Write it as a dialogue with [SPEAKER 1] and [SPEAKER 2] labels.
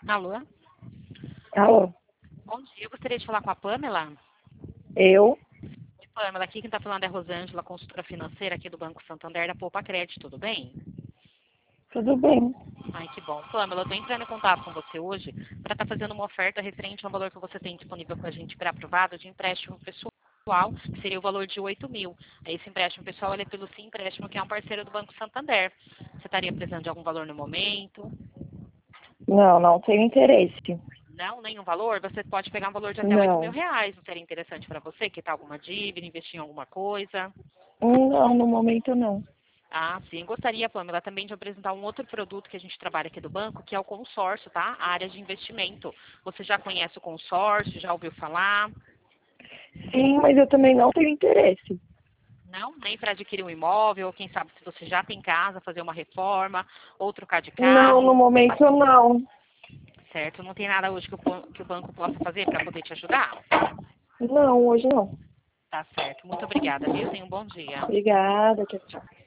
[SPEAKER 1] Alô?
[SPEAKER 2] Alô?
[SPEAKER 1] Bom dia, eu gostaria de falar com a Pamela.
[SPEAKER 2] Eu?
[SPEAKER 1] Oi, Pamela, aqui quem está falando é a Rosângela, consultora financeira aqui do Banco Santander da Poupa Crédito, tudo bem?
[SPEAKER 2] Tudo bem.
[SPEAKER 1] Ai, que bom. Pamela, eu estou entrando em contato com você hoje para estar fazendo uma oferta referente ao valor que você tem disponível com a gente para aprovado de empréstimo pessoal, que seria o valor de 8.000. Esse empréstimo pessoal ele é pelo Sim Empréstimo, que é um parceiro do Banco Santander. Você estaria precisando de algum valor no momento?
[SPEAKER 2] Não tenho interesse.
[SPEAKER 1] Não, nenhum valor? Você pode pegar um valor de até 8.000
[SPEAKER 2] Não.
[SPEAKER 1] reais. Não seria interessante para você? Quitar alguma dívida, investir em alguma coisa?
[SPEAKER 2] Não, no momento não.
[SPEAKER 1] Ah, sim. Gostaria, Pamela, também de apresentar um outro produto que a gente trabalha aqui do banco, que é o consórcio, tá? A área de investimento. Você já conhece o consórcio? Já ouviu falar?
[SPEAKER 2] Sim, mas eu também não tenho interesse.
[SPEAKER 1] Não? Nem para adquirir um imóvel, ou quem sabe se você já tem casa, fazer uma reforma, ou trocar de
[SPEAKER 2] Não, no
[SPEAKER 1] carro,
[SPEAKER 2] momento não.
[SPEAKER 1] certo? Não tem nada hoje que o banco possa fazer para poder te ajudar?
[SPEAKER 2] Não, hoje não.
[SPEAKER 1] Tá certo. Muito obrigada, viu? Tenha um bom dia.
[SPEAKER 2] Obrigada, tchau, tchau.